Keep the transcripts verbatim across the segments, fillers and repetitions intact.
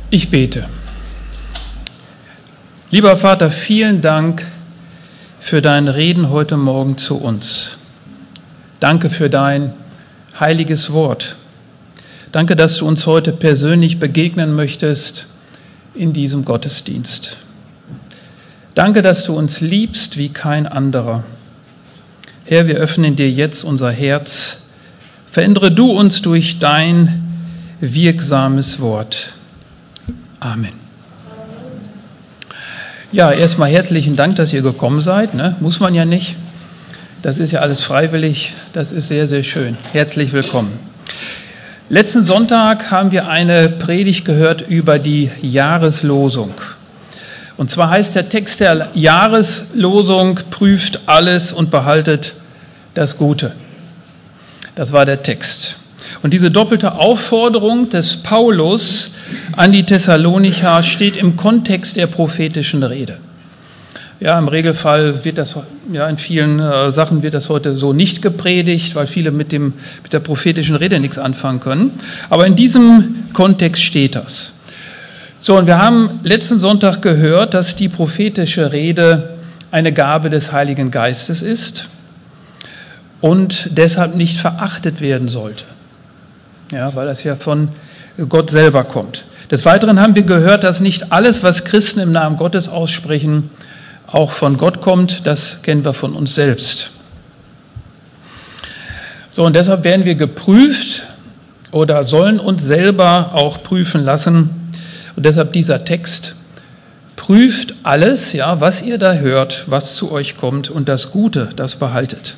Ich bete. Lieber Vater, vielen Dank für dein Reden heute Morgen zu uns. Danke für dein heiliges Wort. Danke, dass du uns heute persönlich begegnen möchtest in diesem Gottesdienst. Danke, dass du uns liebst wie kein anderer. Herr, wir öffnen dir jetzt unser Herz. Verändere du uns durch dein wirksames Wort. Amen. Ja, erstmal herzlichen Dank, dass ihr gekommen seid. Ne? Muss man ja nicht. Das ist ja alles freiwillig. Das ist sehr, sehr schön. Herzlich willkommen. Letzten Sonntag haben wir eine Predigt gehört über die Jahreslosung. Und zwar heißt der Text der Jahreslosung: prüft alles und behaltet das Gute. Das war der Text. Und diese doppelte Aufforderung des Paulus an die Thessalonicher steht im Kontext der prophetischen Rede. Ja, im Regelfall wird das, ja, in vielen äh, Sachen wird das heute so nicht gepredigt, weil viele mit dem, mit der prophetischen Rede nichts anfangen können. Aber in diesem Kontext steht das. So, und wir haben letzten Sonntag gehört, dass die prophetische Rede eine Gabe des Heiligen Geistes ist und deshalb nicht verachtet werden sollte. Ja, weil das ja von Gott selber kommt. Des Weiteren haben wir gehört, dass nicht alles, was Christen im Namen Gottes aussprechen, auch von Gott kommt. Das kennen wir von uns selbst. So, und deshalb werden wir geprüft oder sollen uns selber auch prüfen lassen. Und deshalb dieser Text: prüft alles, ja, was ihr da hört, was zu euch kommt, und das Gute, das behaltet.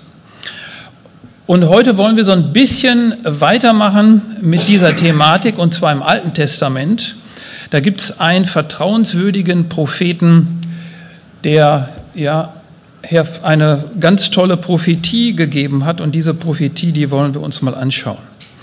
Und heute wollen wir so ein bisschen weitermachen mit dieser Thematik, und zwar im Alten Testament. Da gibt es einen vertrauenswürdigen Propheten, der ja eine ganz tolle Prophetie gegeben hat, und diese Prophetie, die wollen wir uns mal anschauen.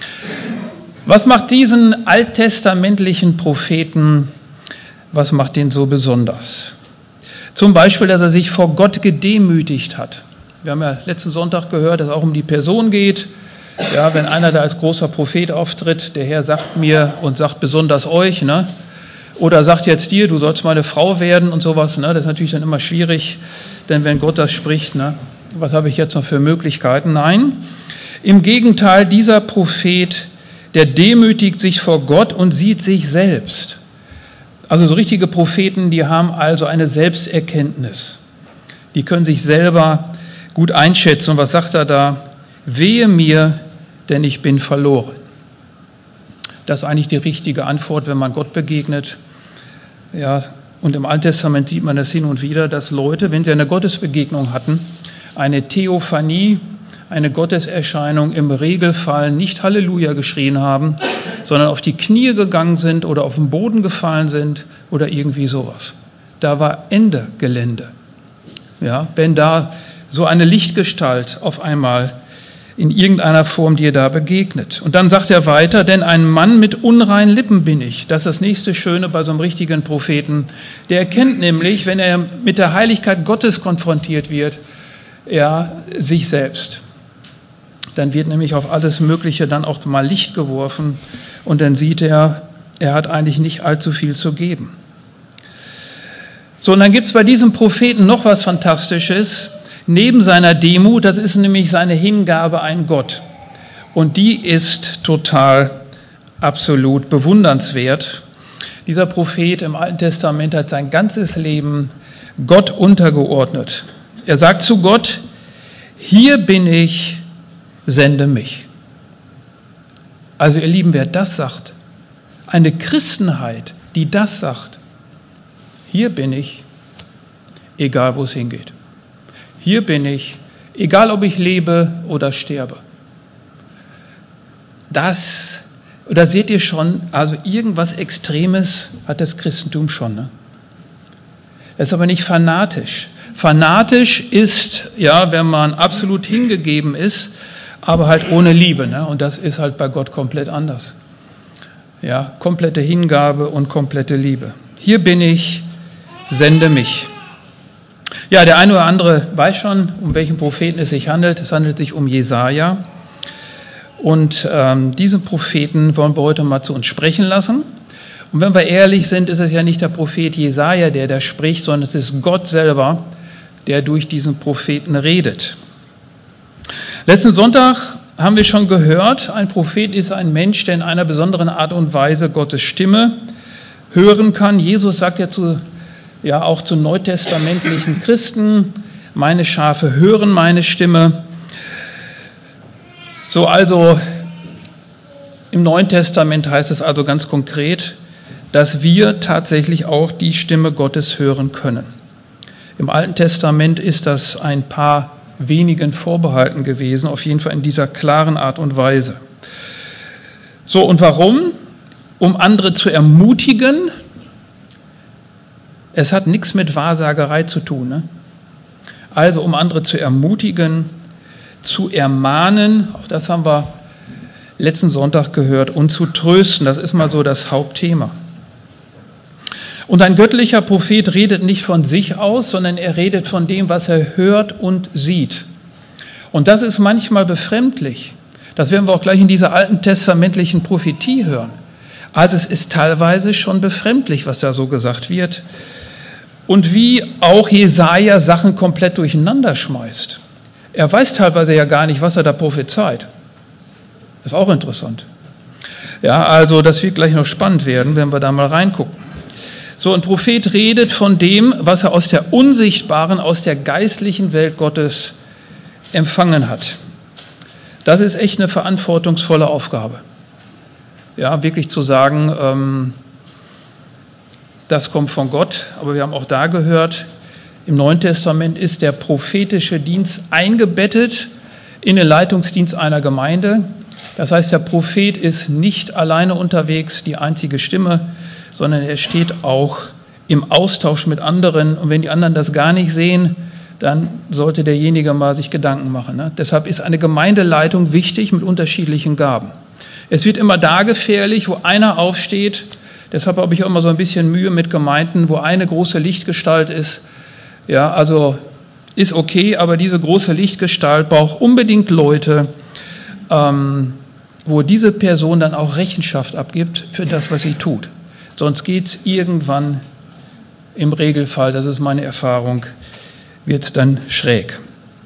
Was macht diesen alttestamentlichen Propheten, was macht den so besonders? Zum Beispiel, dass er sich vor Gott gedemütigt hat. Wir haben ja letzten Sonntag gehört, dass es auch um die Person geht. Ja, wenn einer da als großer Prophet auftritt, der Herr sagt mir und sagt besonders euch, ne? Oder sagt jetzt dir, du sollst meine Frau werden und sowas, ne? Das ist natürlich dann immer schwierig, denn wenn Gott das spricht, ne? Was habe ich jetzt noch für Möglichkeiten? Nein, im Gegenteil, dieser Prophet, der demütigt sich vor Gott und sieht sich selbst. Also so richtige Propheten, die haben also eine Selbsterkenntnis. Die können sich selber gut einschätzen. Und was sagt er da? Wehe mir, denn ich bin verloren. Das ist eigentlich die richtige Antwort, wenn man Gott begegnet. Ja, und im Alten Testament sieht man das hin und wieder, dass Leute, wenn sie eine Gottesbegegnung hatten, eine Theophanie, eine Gotteserscheinung, im Regelfall nicht Halleluja geschrien haben, sondern auf die Knie gegangen sind oder auf den Boden gefallen sind oder irgendwie sowas. Da war Ende Gelände. Ja, wenn da so eine Lichtgestalt auf einmal in irgendeiner Form dir da begegnet. Und dann sagt er weiter, denn ein Mann mit unreinen Lippen bin ich. Das ist das nächste Schöne bei so einem richtigen Propheten. Der erkennt nämlich, wenn er mit der Heiligkeit Gottes konfrontiert wird, ja, sich selbst. Dann wird nämlich auf alles Mögliche dann auch mal Licht geworfen und dann sieht er, er hat eigentlich nicht allzu viel zu geben. So, und dann gibt es bei diesem Propheten noch was Fantastisches. Neben seiner Demut, das ist nämlich seine Hingabe an Gott. Und die ist total, absolut bewundernswert. Dieser Prophet im Alten Testament hat sein ganzes Leben Gott untergeordnet. Er sagt zu Gott: Hier bin ich, sende mich. Also ihr Lieben, wer das sagt, eine Christenheit, die das sagt: Hier bin ich, egal wo es hingeht. Hier bin ich, egal ob ich lebe oder sterbe. Das, da seht ihr schon, also irgendwas Extremes hat das Christentum schon. Ne? Das ist aber nicht fanatisch. Fanatisch ist, ja, wenn man absolut hingegeben ist, aber halt ohne Liebe. Ne? Und das ist halt bei Gott komplett anders. Ja, komplette Hingabe und komplette Liebe. Hier bin ich, sende mich. Ja, der eine oder andere weiß schon, um welchen Propheten es sich handelt. Es handelt sich um Jesaja. Und ähm, diesen Propheten wollen wir heute mal zu uns sprechen lassen. Und wenn wir ehrlich sind, ist es ja nicht der Prophet Jesaja, der da spricht, sondern es ist Gott selber, der durch diesen Propheten redet. Letzten Sonntag haben wir schon gehört, ein Prophet ist ein Mensch, der in einer besonderen Art und Weise Gottes Stimme hören kann. Jesus sagt ja, zu, ja auch zu neutestamentlichen Christen, meine Schafe hören meine Stimme. So, also im Neuen Testament heißt es also ganz konkret, dass wir tatsächlich auch die Stimme Gottes hören können. Im Alten Testament ist das ein paar wenigen vorbehalten gewesen, auf jeden Fall in dieser klaren Art und Weise. So, und warum? Um andere zu ermutigen. Es hat nichts mit Wahrsagerei zu tun. Ne? Also, um andere zu ermutigen, zu ermahnen, auch das haben wir letzten Sonntag gehört, und zu trösten, das ist mal so das Hauptthema. Und ein göttlicher Prophet redet nicht von sich aus, sondern er redet von dem, was er hört und sieht. Und das ist manchmal befremdlich. Das werden wir auch gleich in dieser alten testamentlichen Prophetie hören. Also es ist teilweise schon befremdlich, was da so gesagt wird. Und wie auch Jesaja Sachen komplett durcheinander schmeißt. Er weiß teilweise ja gar nicht, was er da prophezeit. Das ist auch interessant. Ja, also das wird gleich noch spannend werden, wenn wir da mal reingucken. So, ein Prophet redet von dem, was er aus der unsichtbaren, aus der geistlichen Welt Gottes empfangen hat. Das ist echt eine verantwortungsvolle Aufgabe. Ja, wirklich zu sagen, ähm, das kommt von Gott. Aber wir haben auch da gehört, im Neuen Testament ist der prophetische Dienst eingebettet in den Leitungsdienst einer Gemeinde. Das heißt, der Prophet ist nicht alleine unterwegs, die einzige Stimme, sondern er steht auch im Austausch mit anderen. Und wenn die anderen das gar nicht sehen, dann sollte derjenige mal sich Gedanken machen. Ne? Deshalb ist eine Gemeindeleitung wichtig mit unterschiedlichen Gaben. Es wird immer da gefährlich, wo einer aufsteht. Deshalb habe ich auch immer so ein bisschen Mühe mit Gemeinden, wo eine große Lichtgestalt ist. Ja, also ist okay, aber diese große Lichtgestalt braucht unbedingt Leute, ähm, wo diese Person dann auch Rechenschaft abgibt für das, was sie tut. Sonst geht es irgendwann, im Regelfall, das ist meine Erfahrung, wird es dann schräg.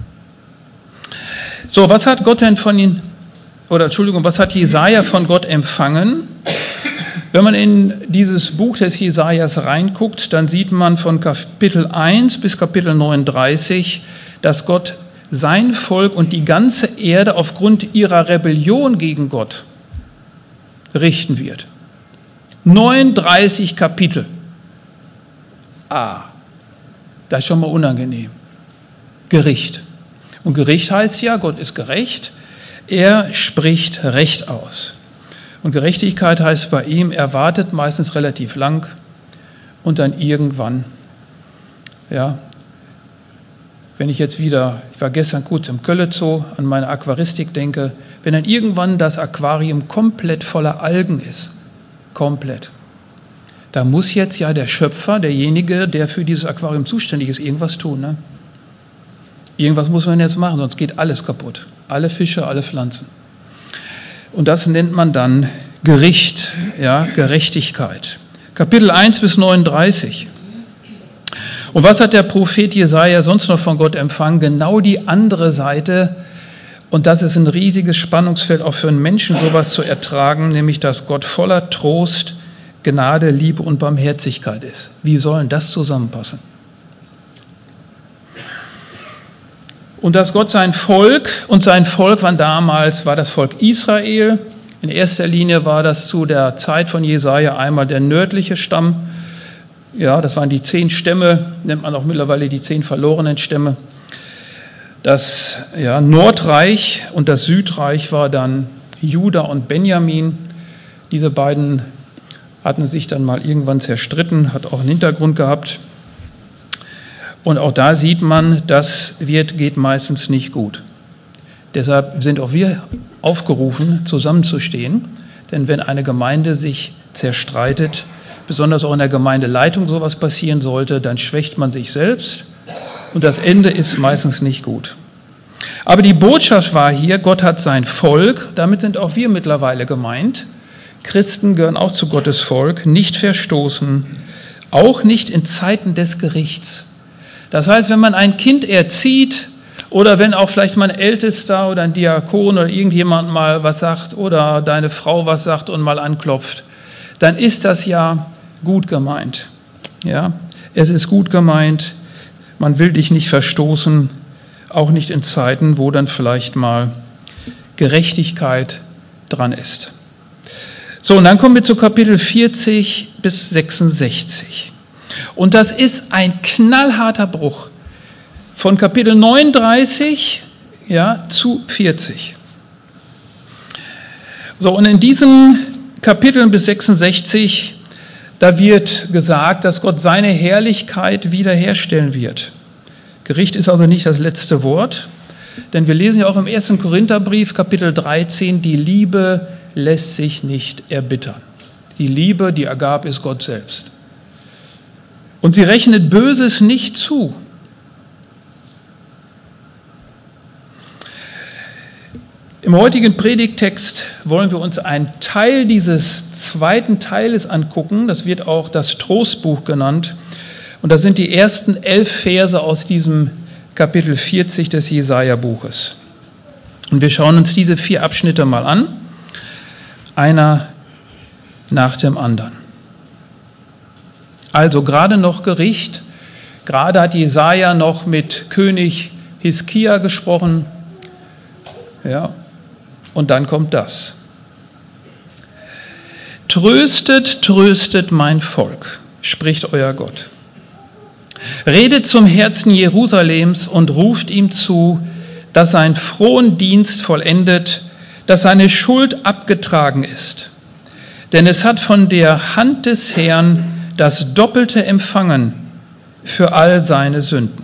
So, was hat Gott denn von ihm, oder Entschuldigung, was hat Jesaja von Gott empfangen? Wenn man in dieses Buch des Jesajas reinguckt, dann sieht man von Kapitel eins bis Kapitel neununddreißig, dass Gott sein Volk und die ganze Erde aufgrund ihrer Rebellion gegen Gott richten wird. neununddreißig Kapitel. Ah, das ist schon mal unangenehm. Gericht. Und Gericht heißt ja, Gott ist gerecht. Er spricht Recht aus. Und Gerechtigkeit heißt bei ihm, er wartet meistens relativ lang und dann irgendwann, ja, wenn ich jetzt wieder, ich war gestern kurz im Kölle-Zoo, an meine Aquaristik denke, wenn dann irgendwann das Aquarium komplett voller Algen ist, komplett. Da muss jetzt ja der Schöpfer, derjenige, der für dieses Aquarium zuständig ist, irgendwas tun. Ne? Irgendwas muss man jetzt machen, sonst geht alles kaputt. Alle Fische, alle Pflanzen. Und das nennt man dann Gericht, ja, Gerechtigkeit. Kapitel eins bis neununddreißig. Und was hat der Prophet Jesaja sonst noch von Gott empfangen? Genau die andere Seite. Und das ist ein riesiges Spannungsfeld auch für einen Menschen, sowas zu ertragen, nämlich dass Gott voller Trost, Gnade, Liebe und Barmherzigkeit ist. Wie sollen das zusammenpassen? Und dass Gott sein Volk, und sein Volk war damals, war das Volk Israel. In erster Linie war das zu der Zeit von Jesaja einmal der nördliche Stamm. Ja, das waren die zehn Stämme, nennt man auch mittlerweile die zehn verlorenen Stämme. Das ja, Nordreich und das Südreich war dann Juda und Benjamin. Diese beiden hatten sich dann mal irgendwann zerstritten, hat auch einen Hintergrund gehabt. Und auch da sieht man, das wird, geht meistens nicht gut. Deshalb sind auch wir aufgerufen, zusammenzustehen. Denn wenn eine Gemeinde sich zerstreitet, besonders auch in der Gemeindeleitung sowas passieren sollte, dann schwächt man sich selbst und das Ende ist meistens nicht gut. Aber die Botschaft war hier, Gott hat sein Volk, damit sind auch wir mittlerweile gemeint, Christen gehören auch zu Gottes Volk, nicht verstoßen, auch nicht in Zeiten des Gerichts. Das heißt, wenn man ein Kind erzieht oder wenn auch vielleicht mal ein Ältester oder ein Diakon oder irgendjemand mal was sagt oder deine Frau was sagt und mal anklopft, dann ist das ja gut gemeint. Ja, es ist gut gemeint, man will dich nicht verstoßen, auch nicht in Zeiten, wo dann vielleicht mal Gerechtigkeit dran ist. So, und dann kommen wir zu Kapitel vierzig bis sechsundsechzig. Und das ist ein knallharter Bruch von Kapitel neununddreißig ja, zu vierzig. So, und in diesen Kapiteln bis sechsundsechzig, da wird gesagt, dass Gott seine Herrlichkeit wiederherstellen wird. Gericht ist also nicht das letzte Wort, denn wir lesen ja auch im ersten Korintherbrief, Kapitel dreizehn, die Liebe lässt sich nicht erbittern. Die Liebe, die Agape, ist Gott selbst. Und sie rechnet Böses nicht zu. Im heutigen Predigttext wollen wir uns einen Teil dieses zweiten Teiles angucken. Das wird auch das Trostbuch genannt. Und das sind die ersten elf Verse aus diesem Kapitel vierzig des Jesaja-Buches. Und wir schauen uns diese vier Abschnitte mal an. Einer nach dem anderen. Also gerade noch Gericht. Gerade hat Jesaja noch mit König Hiskia gesprochen. Ja, und dann kommt das. Tröstet, tröstet mein Volk, spricht euer Gott. Redet zum Herzen Jerusalems und ruft ihm zu, dass sein Frondienst vollendet, dass seine Schuld abgetragen ist. Denn es hat von der Hand des Herrn das Doppelte empfangen für all seine Sünden.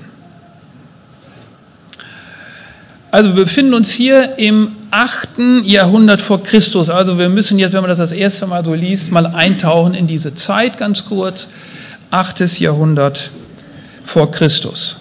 Also wir befinden uns hier im achten Jahrhundert vor Christus. Also wir müssen jetzt, wenn man das das erste Mal so liest, mal eintauchen in diese Zeit ganz kurz. achtes Jahrhundert vor Christus.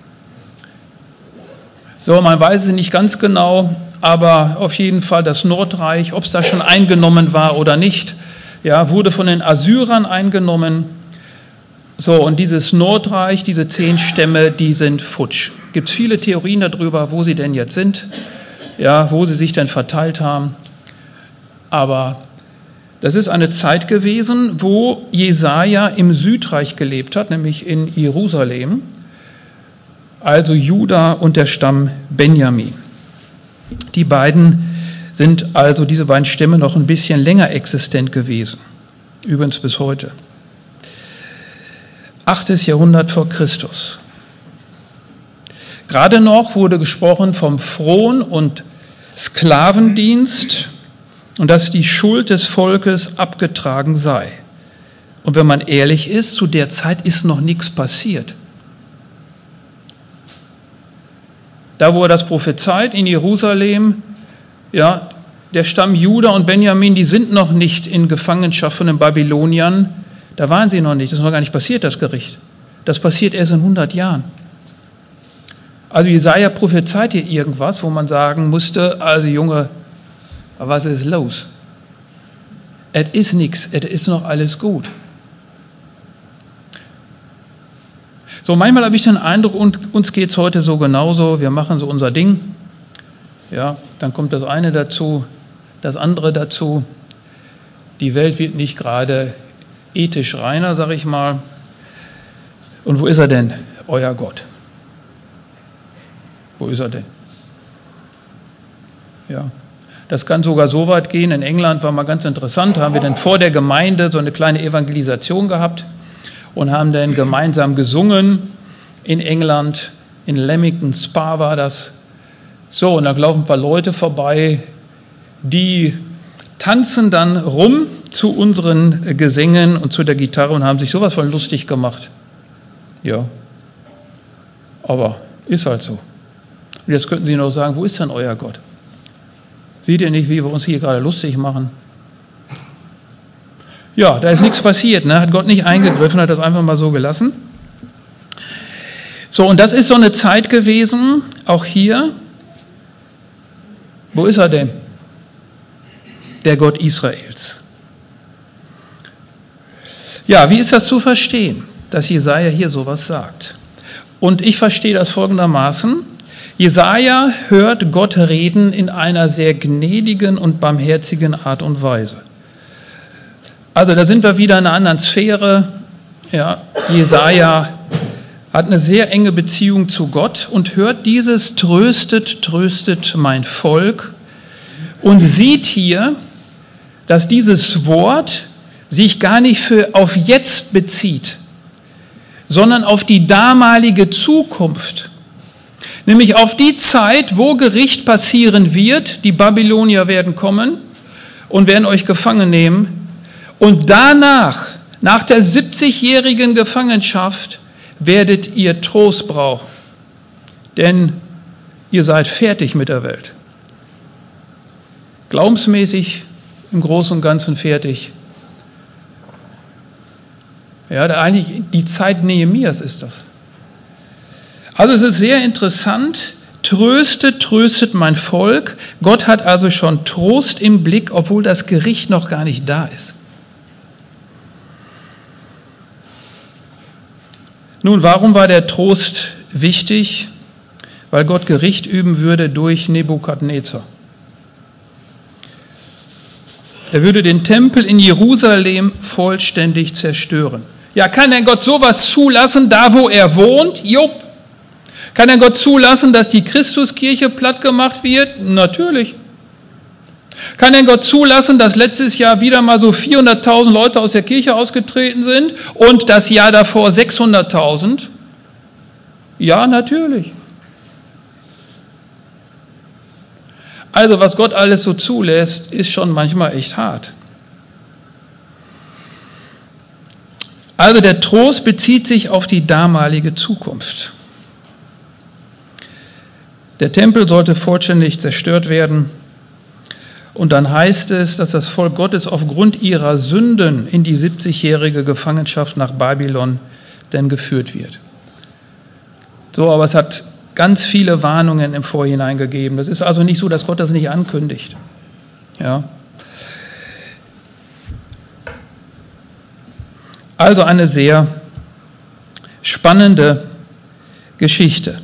So, man weiß es nicht ganz genau, aber auf jeden Fall das Nordreich, ob es da schon eingenommen war oder nicht, ja, wurde von den Assyrern eingenommen. So, und dieses Nordreich, diese zehn Stämme, die sind futsch. Es gibt viele Theorien darüber, wo sie denn jetzt sind, ja, wo sie sich denn verteilt haben. Aber das ist eine Zeit gewesen, wo Jesaja im Südreich gelebt hat, nämlich in Jerusalem, also Juda und der Stamm Benjamin. Die beiden sind also, diese beiden Stämme, noch ein bisschen länger existent gewesen, übrigens bis heute. achtes Jahrhundert vor Christus. Gerade noch wurde gesprochen vom Fron- und Sklavendienst und dass die Schuld des Volkes abgetragen sei. Und wenn man ehrlich ist, zu der Zeit ist noch nichts passiert. Da, wo er das prophezeit, in Jerusalem, ja, der Stamm Juda und Benjamin, die sind noch nicht in Gefangenschaft von den Babyloniern. Da waren sie noch nicht. Das ist noch gar nicht passiert, das Gericht. Das passiert erst in hundert Jahren. Also Jesaja prophezeit hier irgendwas, wo man sagen musste, also Junge, was ist los? Es ist nichts, es ist noch alles gut. So, manchmal habe ich den Eindruck, uns geht es heute so genauso, wir machen so unser Ding. Ja, dann kommt das eine dazu, das andere dazu. Die Welt wird nicht gerade ethisch reiner, sag ich mal. Und wo ist er denn, euer Gott? Wo ist er denn? Ja, das kann sogar so weit gehen. In England war mal ganz interessant, haben wir dann vor der Gemeinde so eine kleine Evangelisation gehabt und haben dann gemeinsam gesungen in England, in Leamington Spa war das. So, und da laufen ein paar Leute vorbei, die tanzen dann rum zu unseren Gesängen und zu der Gitarre und haben sich sowas von lustig gemacht. Ja, aber ist halt so. Und jetzt könnten Sie noch sagen, wo ist denn euer Gott? Seht ihr nicht, wie wir uns hier gerade lustig machen? Ja, da ist nichts passiert, ne? Hat Gott nicht eingegriffen, hat das einfach mal so gelassen. So, und das ist so eine Zeit gewesen, auch hier. Wo ist er denn? Der Gott Israels. Ja, wie ist das zu verstehen, dass Jesaja hier sowas sagt? Und ich verstehe das folgendermaßen. Jesaja hört Gott reden in einer sehr gnädigen und barmherzigen Art und Weise. Also da sind wir wieder in einer anderen Sphäre. Ja, Jesaja hat eine sehr enge Beziehung zu Gott und hört dieses tröstet, tröstet mein Volk und sieht hier, dass dieses Wort sich gar nicht für auf jetzt bezieht, sondern auf die damalige Zukunft, nämlich auf die Zeit, wo Gericht passieren wird. Die Babylonier werden kommen und werden euch gefangen nehmen und danach, nach der siebzigjährigen Gefangenschaft, werdet ihr Trost brauchen, denn ihr seid fertig mit der Welt. Glaubensmäßig im Großen und Ganzen fertig. Ja, eigentlich die Zeit Nehemias ist das. Also es ist sehr interessant. Tröstet, tröstet mein Volk. Gott hat also schon Trost im Blick, obwohl das Gericht noch gar nicht da ist. Nun, warum war der Trost wichtig? Weil Gott Gericht üben würde durch Nebukadnezar. Er würde den Tempel in Jerusalem vollständig zerstören. Ja, kann denn Gott sowas zulassen, da wo er wohnt? Jupp. Kann denn Gott zulassen, dass die Christuskirche platt gemacht wird? Natürlich. Kann denn Gott zulassen, dass letztes Jahr wieder mal so vierhunderttausend Leute aus der Kirche ausgetreten sind und das Jahr davor sechshunderttausend? Ja, natürlich. Also was Gott alles so zulässt, ist schon manchmal echt hart. Also der Trost bezieht sich auf die damalige Zukunft. Der Tempel sollte vollständig zerstört werden. Und dann heißt es, dass das Volk Gottes aufgrund ihrer Sünden in die siebzigjährige Gefangenschaft nach Babylon denn geführt wird. So, aber es hat ganz viele Warnungen im Vorhinein gegeben. Das ist also nicht so, dass Gott das nicht ankündigt. Ja. Also eine sehr spannende Geschichte.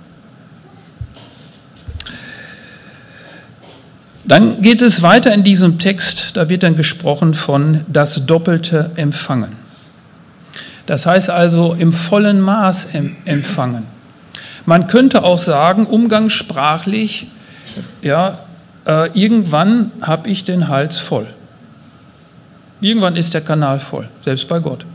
Dann geht es weiter in diesem Text, da wird dann gesprochen von das doppelte Empfangen. Das heißt also im vollen Maß empfangen. Man könnte auch sagen, umgangssprachlich, ja, äh, irgendwann habe ich den Hals voll. Irgendwann ist der Kanal voll, selbst bei Gott.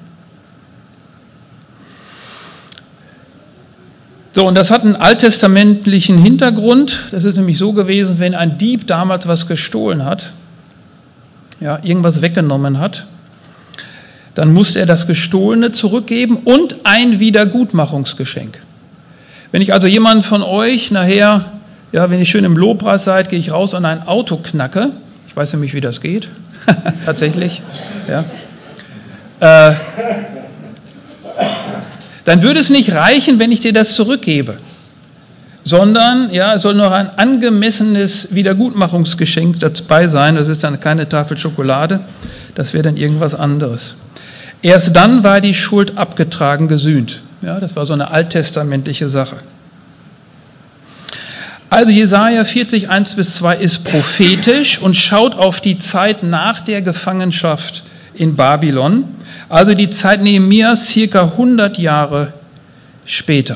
So, und das hat einen alttestamentlichen Hintergrund. Das ist nämlich so gewesen, wenn ein Dieb damals was gestohlen hat, ja, irgendwas weggenommen hat, dann musste er das Gestohlene zurückgeben und ein Wiedergutmachungsgeschenk. Wenn ich also jemanden von euch nachher, ja, wenn ihr schön im Lobpreis seid, gehe ich raus und ein Auto knacke, ich weiß nämlich, wie das geht, tatsächlich, ja, äh, dann würde es nicht reichen, wenn ich dir das zurückgebe, sondern ja, es soll noch ein angemessenes Wiedergutmachungsgeschenk dabei sein. Das ist dann keine Tafel Schokolade, das wäre dann irgendwas anderes. Erst dann war die Schuld abgetragen, gesühnt. Ja, das war so eine alttestamentliche Sache. Also Jesaja vierzig, eins bis zwei ist prophetisch und schaut auf die Zeit nach der Gefangenschaft in Babylon. Also die Zeit Nehemias circa hundert Jahre später.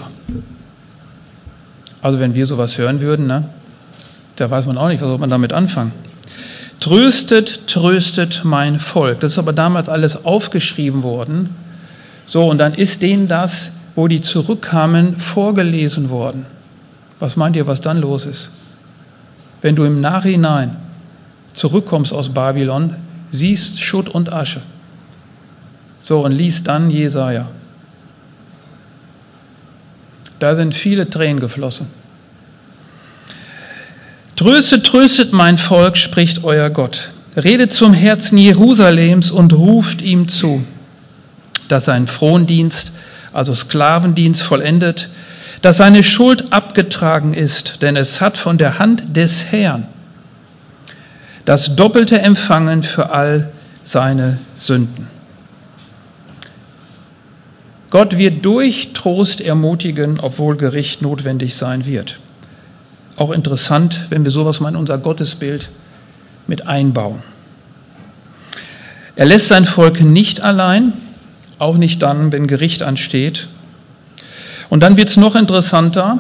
Also wenn wir sowas hören würden, ne, da weiß man auch nicht, was soll man damit anfangen. Tröstet, tröstet mein Volk. Das ist aber damals alles aufgeschrieben worden. So, und dann ist denen das, wo die zurückkamen, vorgelesen worden. Was meint ihr, was dann los ist? Wenn du im Nachhinein zurückkommst aus Babylon, siehst Schutt und Asche. So, und liest dann Jesaja. Da sind viele Tränen geflossen. Tröstet, tröstet mein Volk, spricht euer Gott. Redet zum Herzen Jerusalems und ruft ihm zu, dass sein Frondienst, also Sklavendienst, vollendet, dass seine Schuld abgetragen ist, denn es hat von der Hand des Herrn das doppelte empfangen für all seine Sünden. Gott wird durch Trost ermutigen, obwohl Gericht notwendig sein wird. Auch interessant, wenn wir sowas mal in unser Gottesbild mit einbauen. Er lässt sein Volk nicht allein, auch nicht dann, wenn Gericht ansteht. Und dann wird es noch interessanter.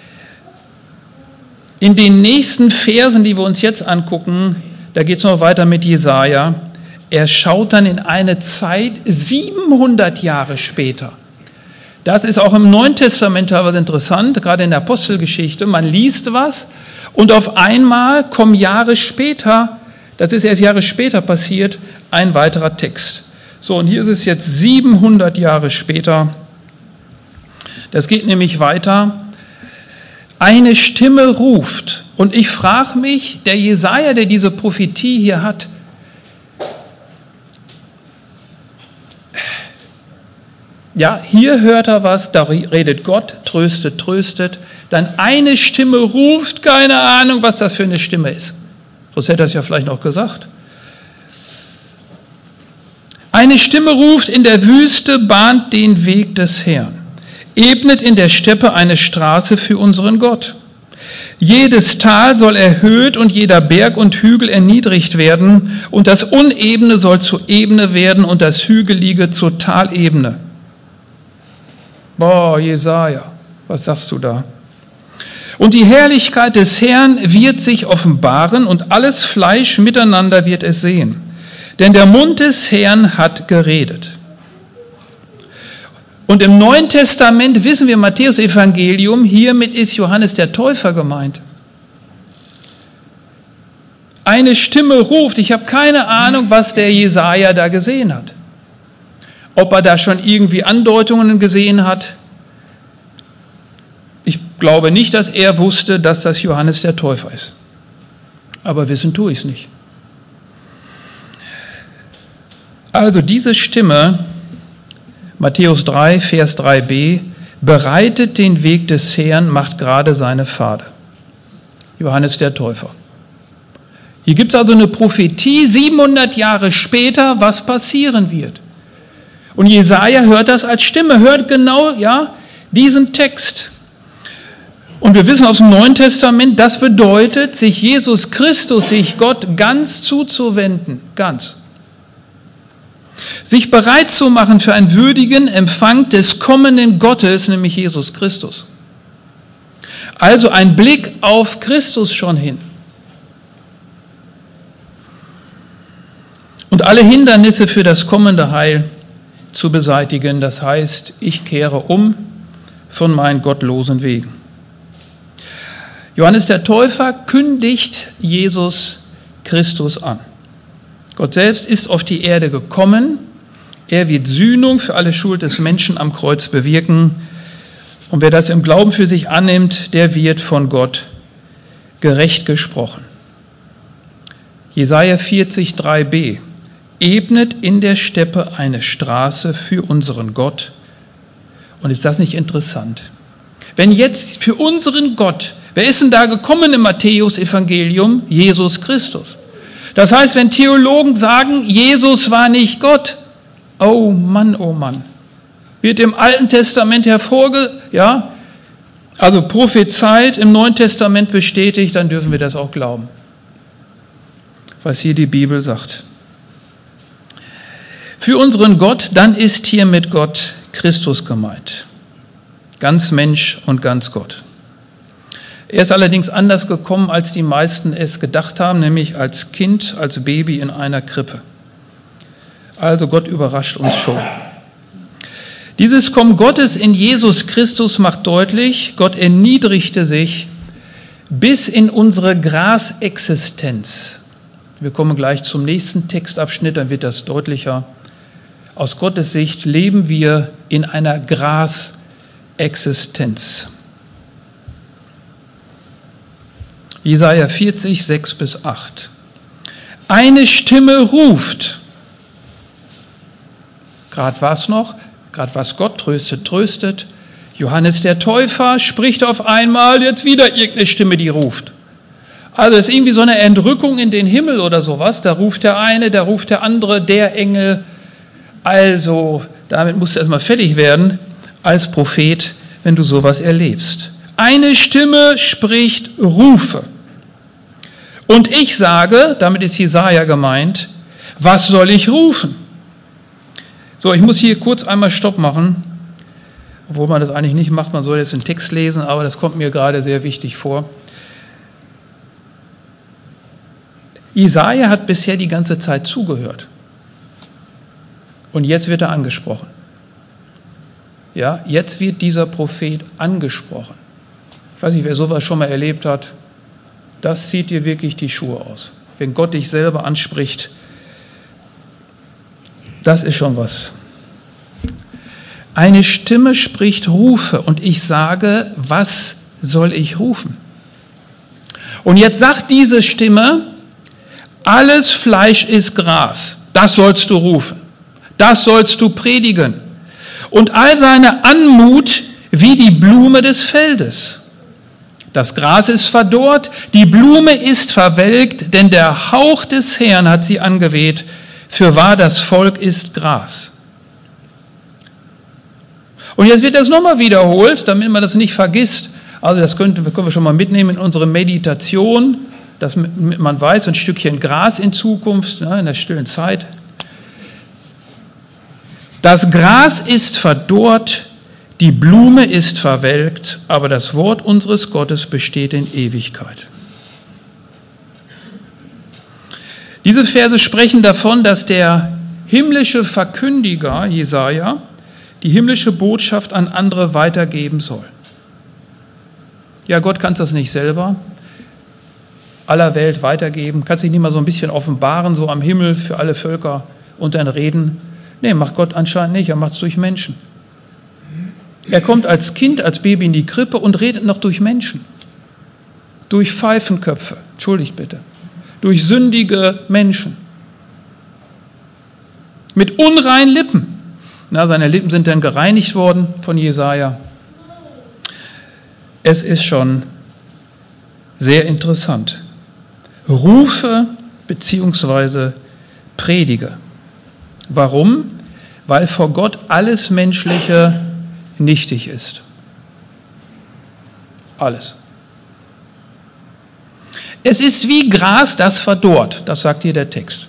In den nächsten Versen, die wir uns jetzt angucken, da geht es noch weiter mit Jesaja. Er schaut dann in eine Zeit siebenhundert Jahre später. Das ist auch im Neuen Testament was interessant, gerade in der Apostelgeschichte. Man liest was und auf einmal kommen Jahre später, das ist erst Jahre später passiert, ein weiterer Text. So, und hier ist es jetzt siebenhundert Jahre später. Das geht nämlich weiter. Eine Stimme ruft. Und ich frage mich, der Jesaja, der diese Prophetie hier hat, ja, hier hört er was, da redet Gott, tröstet, tröstet. Dann eine Stimme ruft, keine Ahnung, was das für eine Stimme ist. Sonst hätte er es ja vielleicht noch gesagt. Eine Stimme ruft, in der Wüste bahnt den Weg des Herrn. Ebnet in der Steppe eine Straße für unseren Gott. Jedes Tal soll erhöht und jeder Berg und Hügel erniedrigt werden und das Unebene soll zur Ebene werden und das Hügelige zur Talebene. Boah, Jesaja, was sagst du da? Und die Herrlichkeit des Herrn wird sich offenbaren und alles Fleisch miteinander wird es sehen. Denn der Mund des Herrn hat geredet. Und im Neuen Testament wissen wir, Matthäus-Evangelium, hiermit ist Johannes der Täufer gemeint. Eine Stimme ruft, ich habe keine Ahnung, was der Jesaja da gesehen hat. Ob er da schon irgendwie Andeutungen gesehen hat. Ich glaube nicht, dass er wusste, dass das Johannes der Täufer ist. Aber wissen tue ich es nicht. Also diese Stimme, Matthäus drei, Vers drei b, bereitet den Weg des Herrn, macht gerade seine Pfade. Johannes der Täufer. Hier gibt es also eine Prophetie, siebenhundert Jahre später, was passieren wird. Und Jesaja hört das als Stimme, hört genau, ja, diesen Text. Und wir wissen aus dem Neuen Testament, das bedeutet, sich Jesus Christus, sich Gott ganz zuzuwenden, ganz. Sich bereit zu machen für einen würdigen Empfang des kommenden Gottes, nämlich Jesus Christus. Also ein Blick auf Christus schon hin. Und alle Hindernisse für das kommende Heil zu beseitigen, das heißt, ich kehre um von meinen gottlosen Wegen. Johannes der Täufer kündigt Jesus Christus an. Gott selbst ist auf die Erde gekommen. Er wird Sühnung für alle Schuld des Menschen am Kreuz bewirken. Und wer das im Glauben für sich annimmt, der wird von Gott gerecht gesprochen. Jesaja vierzig, drei b. Ebnet in der Steppe eine Straße für unseren Gott. Und ist das nicht interessant? Wenn jetzt für unseren Gott, wer ist denn da gekommen im Matthäus-Evangelium? Jesus Christus. Das heißt, wenn Theologen sagen, Jesus war nicht Gott, oh Mann, oh Mann, wird im Alten Testament hervorge... ja, also prophezeit, im Neuen Testament bestätigt, dann dürfen wir das auch glauben, was hier die Bibel sagt. Für unseren Gott, dann ist hier mit Gott Christus gemeint. Ganz Mensch und ganz Gott. Er ist allerdings anders gekommen, als die meisten es gedacht haben, nämlich als Kind, als Baby in einer Krippe. Also Gott überrascht uns schon. Dieses Kommen Gottes in Jesus Christus macht deutlich, Gott erniedrigte sich bis in unsere Grasexistenz. Wir kommen gleich zum nächsten Textabschnitt, dann wird das deutlicher. Aus Gottes Sicht leben wir in einer Grasexistenz. Jesaja vierzig, sechs bis acht. Eine Stimme ruft. Gerade war es noch, gerade was Gott tröstet, tröstet. Johannes der Täufer spricht auf einmal, jetzt wieder irgendeine Stimme, die ruft. Also es ist irgendwie so eine Entrückung in den Himmel oder sowas. Da ruft der eine, da ruft der andere, der Engel. Also Damit musst du erstmal fertig werden als Prophet, wenn du sowas erlebst. Eine Stimme spricht Rufe. Und ich sage, damit ist Jesaja gemeint, was soll ich rufen? So, ich muss hier kurz einmal Stopp machen, obwohl man das eigentlich nicht macht, man soll jetzt den Text lesen, aber das kommt mir gerade sehr wichtig vor. Jesaja hat bisher die ganze Zeit zugehört. Und jetzt wird er angesprochen. Ja, jetzt wird dieser Prophet angesprochen. Ich weiß nicht, wer sowas schon mal erlebt hat. Das zieht dir wirklich die Schuhe aus. Wenn Gott dich selber anspricht, das ist schon was. Eine Stimme spricht Rufe und ich sage, was soll ich rufen? Und jetzt sagt diese Stimme, alles Fleisch ist Gras, das sollst du rufen, das sollst du predigen. Und all seine Anmut wie die Blume des Feldes. Das Gras ist verdorrt, die Blume ist verwelkt, denn der Hauch des Herrn hat sie angeweht. Fürwahr, das Volk ist Gras. Und jetzt wird das nochmal wiederholt, damit man das nicht vergisst. Also das können, können wir schon mal mitnehmen in unsere Meditation, dass man weiß, ein Stückchen Gras in Zukunft, in der stillen Zeit. Das Gras ist verdorrt, die Blume ist verwelkt, aber das Wort unseres Gottes besteht in Ewigkeit. Diese Verse sprechen davon, dass der himmlische Verkündiger, Jesaja, die himmlische Botschaft an andere weitergeben soll. Ja, Gott kann das nicht selber aller Welt weitergeben, kann sich nicht mal so ein bisschen offenbaren, so am Himmel für alle Völker und dann reden. Nee, macht Gott anscheinend nicht, er macht es durch Menschen. Er kommt als Kind, als Baby in die Krippe und redet noch durch Menschen. Durch Pfeifenköpfe, entschuldigt bitte. Durch sündige Menschen. Mit unreinen Lippen. Na, seine Lippen sind dann gereinigt worden von Jesaja. Es ist schon sehr interessant. Rufe bzw. predige. Warum? Weil vor Gott alles Menschliche nichtig ist. Alles. Es ist wie Gras, das verdorrt. Das sagt hier der Text.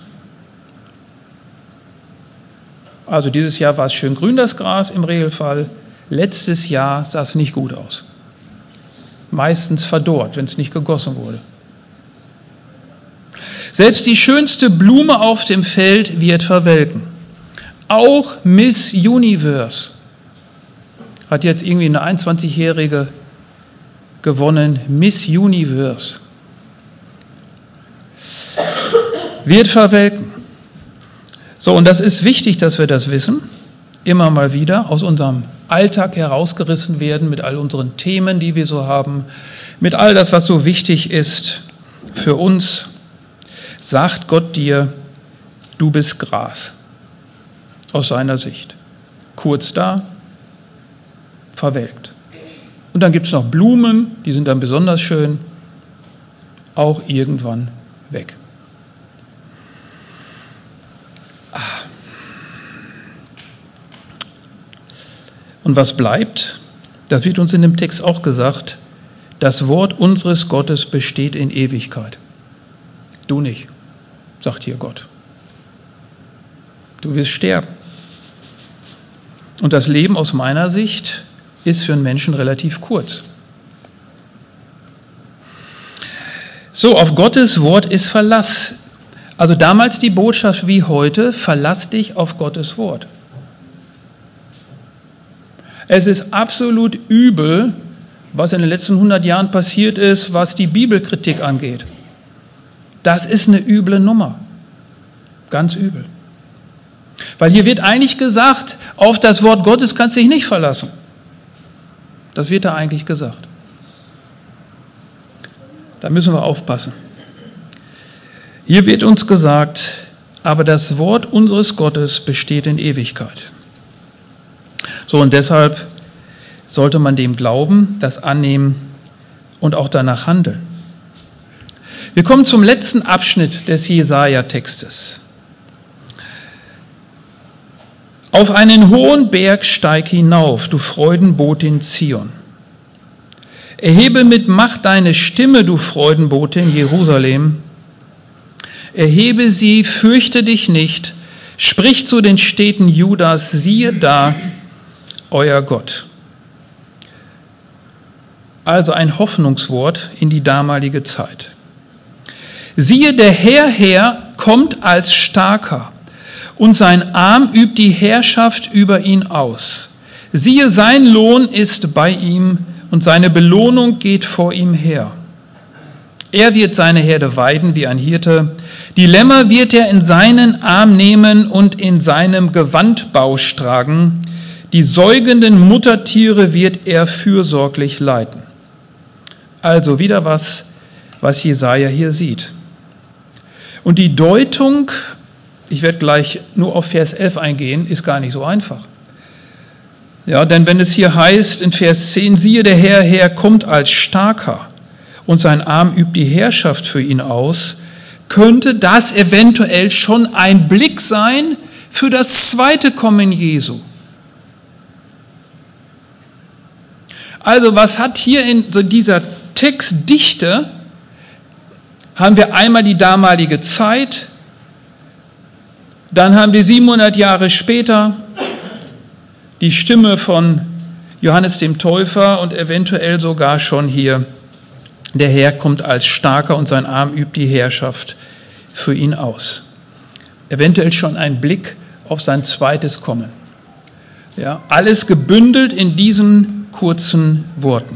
Also dieses Jahr war es schön grün, das Gras im Regelfall. Letztes Jahr sah es nicht gut aus. Meistens verdorrt, wenn es nicht gegossen wurde. Selbst die schönste Blume auf dem Feld wird verwelken. Auch Miss Universe hat jetzt irgendwie eine einundzwanzigjährige gewonnen. Miss Universe wird verwelken. So, und das ist wichtig, dass wir das wissen, immer mal wieder aus unserem Alltag herausgerissen werden, mit all unseren Themen, die wir so haben, mit all das, was so wichtig ist für uns, sagt Gott dir, du bist Gras, aus seiner Sicht. Kurz da, verwelkt. Und dann gibt es noch Blumen, die sind dann besonders schön, auch irgendwann weg. Und was bleibt? Das wird uns in dem Text auch gesagt. Das Wort unseres Gottes besteht in Ewigkeit. Du nicht, sagt hier Gott. Du wirst sterben. Und das Leben aus meiner Sicht ist für einen Menschen relativ kurz. So, auf Gottes Wort ist Verlass. Also damals die Botschaft wie heute, verlass dich auf Gottes Wort. Es ist absolut übel, was in den letzten hundert Jahren passiert ist, was die Bibelkritik angeht. Das ist eine üble Nummer. Ganz übel. Weil hier wird eigentlich gesagt, auf das Wort Gottes kannst du dich nicht verlassen. Das wird da eigentlich gesagt. Da müssen wir aufpassen. Hier wird uns gesagt, aber das Wort unseres Gottes besteht in Ewigkeit. So, und deshalb sollte man dem glauben, das annehmen und auch danach handeln. Wir kommen zum letzten Abschnitt des Jesaja-Textes. Auf einen hohen Berg steig hinauf, du Freudenbotin Zion. Erhebe mit Macht deine Stimme, du Freudenbotin Jerusalem. Erhebe sie, fürchte dich nicht. Sprich zu den Städten Judas, siehe da, euer Gott. Also ein Hoffnungswort in die damalige Zeit. Siehe, der Herr Herr kommt als Starker, und sein Arm übt die Herrschaft über ihn aus. Siehe, sein Lohn ist bei ihm, und seine Belohnung geht vor ihm her. Er wird seine Herde weiden wie ein Hirte. Die Lämmer wird er in seinen Arm nehmen und in seinem Gewandbausch tragen. Die säugenden Muttertiere wird er fürsorglich leiten. Also wieder was, was Jesaja hier sieht. Und die Deutung, ich werde gleich nur auf Vers elf eingehen, ist gar nicht so einfach. Ja, denn wenn es hier heißt in Vers zehn, siehe, der Herr Herr kommt als Starker und sein Arm übt die Herrschaft für ihn aus, könnte das eventuell schon ein Blick sein für das zweite Kommen Jesu. Also was hat hier in so dieser Textdichte, haben wir einmal die damalige Zeit, dann haben wir siebenhundert Jahre später die Stimme von Johannes dem Täufer und eventuell sogar schon hier, der Herr kommt als Starker und sein Arm übt die Herrschaft für ihn aus. Eventuell schon ein Blick auf sein zweites Kommen. Ja, alles gebündelt in diesen kurzen Worten.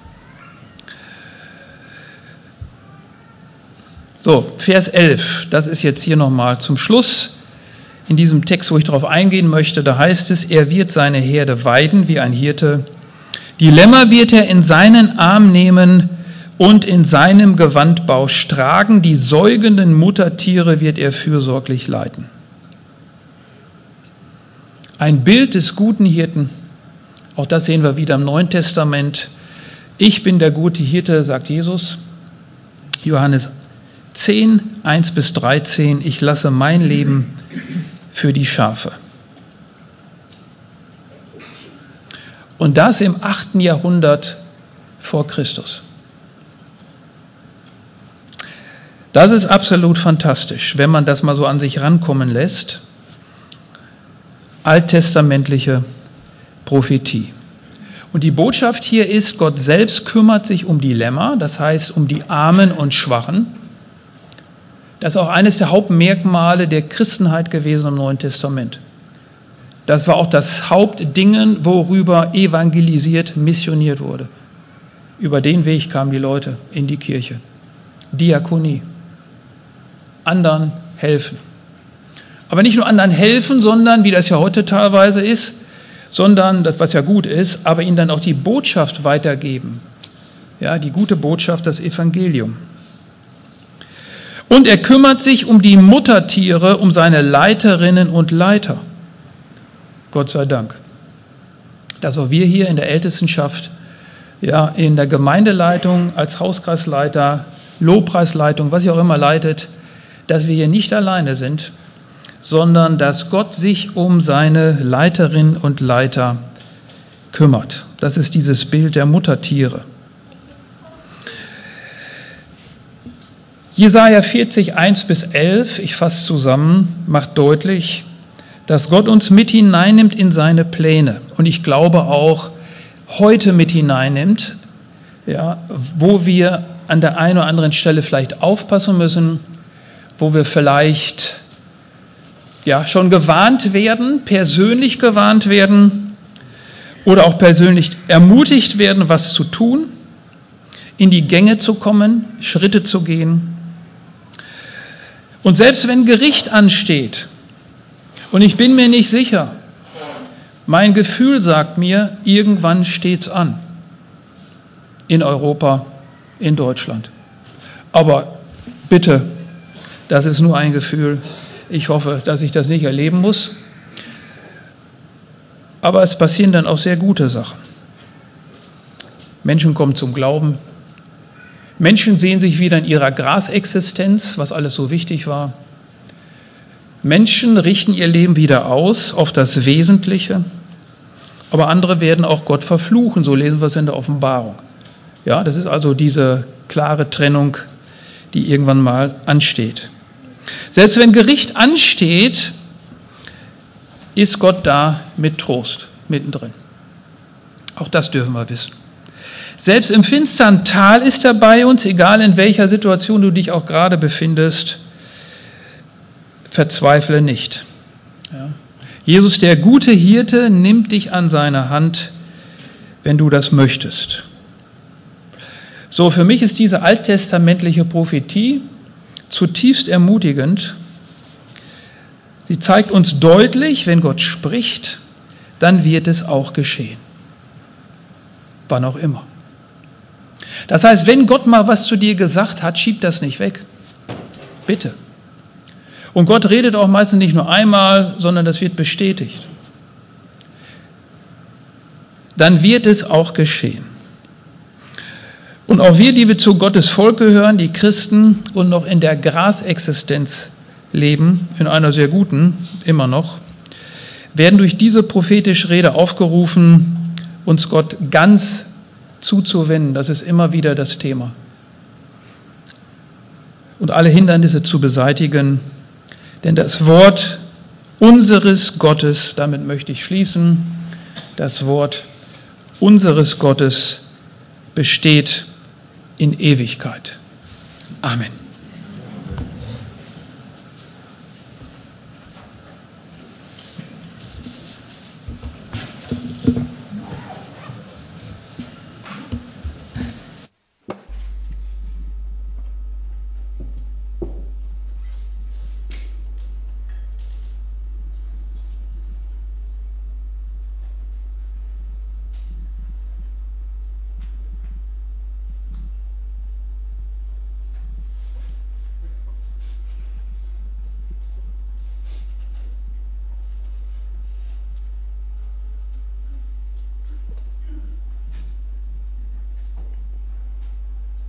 So, Vers elf, das ist jetzt hier nochmal zum Schluss. In diesem Text, wo ich darauf eingehen möchte, da heißt es, er wird seine Herde weiden wie ein Hirte. Die Lämmer wird er in seinen Arm nehmen und in seinem Gewandbausch tragen. Die säugenden Muttertiere wird er fürsorglich leiten. Ein Bild des guten Hirten. Auch das sehen wir wieder im Neuen Testament. Ich bin der gute Hirte, sagt Jesus. Johannes zehn, eins bis dreizehn. Ich lasse mein Leben für die Schafe. Und das im achten Jahrhundert vor Christus. Das ist absolut fantastisch, wenn man das mal so an sich rankommen lässt. Alttestamentliche Prophetie. Und die Botschaft hier ist, Gott selbst kümmert sich um die Lämmer, das heißt um die Armen und Schwachen. Das ist auch eines der Hauptmerkmale der Christenheit gewesen im Neuen Testament. Das war auch das Hauptding, worüber evangelisiert, missioniert wurde. Über den Weg kamen die Leute in die Kirche. Diakonie. Anderen helfen. Aber nicht nur anderen helfen, sondern, wie das ja heute teilweise ist, sondern, das was ja gut ist, aber ihnen dann auch die Botschaft weitergeben. Ja, die gute Botschaft, das Evangelium. Und er kümmert sich um die Muttertiere, um seine Leiterinnen und Leiter. Gott sei Dank. Dass auch wir hier in der Ältestenschaft, ja, in der Gemeindeleitung, als Hauskreisleiter, Lobpreisleitung, was ihr auch immer leitet, dass wir hier nicht alleine sind, sondern dass Gott sich um seine Leiterinnen und Leiter kümmert. Das ist dieses Bild der Muttertiere. Jesaja vierzig, eins bis elf, ich fasse zusammen, macht deutlich, dass Gott uns mit hineinnimmt in seine Pläne. Und ich glaube auch heute mit hineinnimmt, ja, wo wir an der einen oder anderen Stelle vielleicht aufpassen müssen, wo wir vielleicht ja, schon gewarnt werden, persönlich gewarnt werden oder auch persönlich ermutigt werden, was zu tun, in die Gänge zu kommen, Schritte zu gehen. Und selbst wenn Gericht ansteht, und ich bin mir nicht sicher, mein Gefühl sagt mir, irgendwann steht's an. In Europa, in Deutschland. Aber bitte, das ist nur ein Gefühl. Ich hoffe, dass ich das nicht erleben muss. Aber es passieren dann auch sehr gute Sachen. Menschen kommen zum Glauben. Menschen sehen sich wieder in ihrer Grasexistenz, was alles so wichtig war. Menschen richten ihr Leben wieder aus auf das Wesentliche, aber andere werden auch Gott verfluchen, so lesen wir es in der Offenbarung. Ja, das ist also diese klare Trennung, die irgendwann mal ansteht. Selbst wenn Gericht ansteht, ist Gott da mit Trost mittendrin. Auch das dürfen wir wissen. Selbst im finstern Tal ist er bei uns, egal in welcher Situation du dich auch gerade befindest. Verzweifle nicht. Ja. Jesus, der gute Hirte, nimmt dich an seine Hand, wenn du das möchtest. So, für mich ist diese alttestamentliche Prophetie zutiefst ermutigend. Sie zeigt uns deutlich, wenn Gott spricht, dann wird es auch geschehen. Wann auch immer. Das heißt, wenn Gott mal was zu dir gesagt hat, schieb das nicht weg. Bitte. Und Gott redet auch meistens nicht nur einmal, sondern das wird bestätigt. Dann wird es auch geschehen. Und auch wir, die wir zu Gottes Volk gehören, die Christen und noch in der Grasexistenz leben, in einer sehr guten, immer noch, werden durch diese prophetische Rede aufgerufen, uns Gott ganz zuzuwenden. Das ist immer wieder das Thema. Und alle Hindernisse zu beseitigen. Denn das Wort unseres Gottes, damit möchte ich schließen, das Wort unseres Gottes besteht in Ewigkeit. Amen.